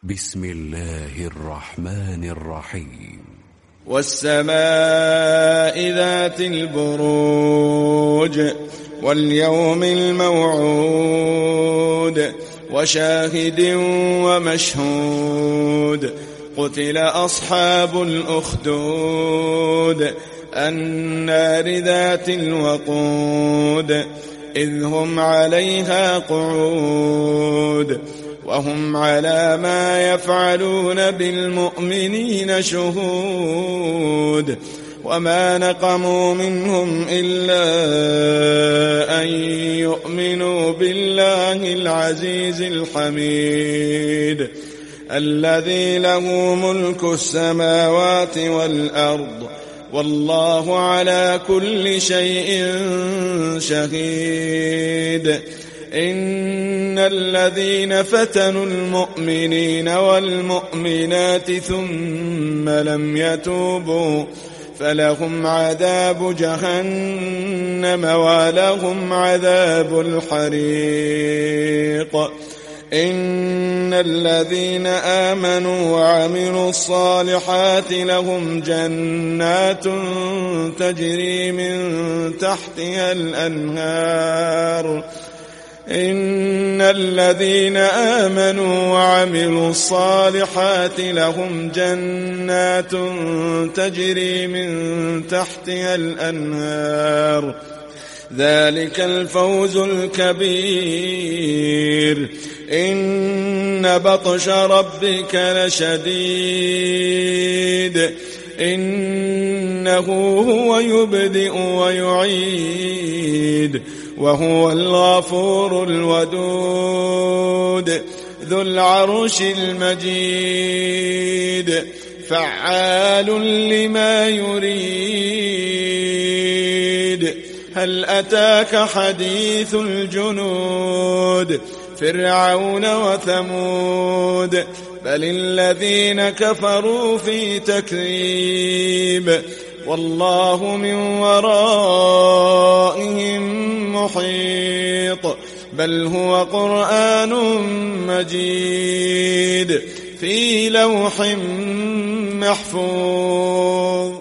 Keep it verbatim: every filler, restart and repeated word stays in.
بسم الله الرحمن الرحيم. والسماء ذات البروج واليوم الموعود وشاهد ومشهود قتل أصحاب الأخدود النار ذات الوقود إذ هم عليها قعود وهم على ما يفعلون بالمؤمنين شهود وما نقموا منهم إلا أن يؤمنوا بالله العزيز الحميد الذي له ملك السماوات والأرض والله على كل شيء شهيد. إن الذين فتنوا المؤمنين والمؤمنات ثم لم يتوبوا فلهم عذاب جهنم ولهم عذاب الحريق. إن الذين آمنوا وعملوا الصالحات لهم جنات تجري من تحتها الأنهار إن الذين آمنوا وعملوا الصالحات لهم جنات تجري من تحتها الأنهار ذلك الفوز الكبير. إن بطش ربك لشديد إنه هو يبدئ ويعيد وهو الغفور الودود ذو العرش المجيد فعال لما يريد. هل أتاك حديث الجنود فرعون وثمود بل الذين كفروا في تكذيب والله من ورائهم محيط بل هو قرآن مجيد في لوح محفوظ.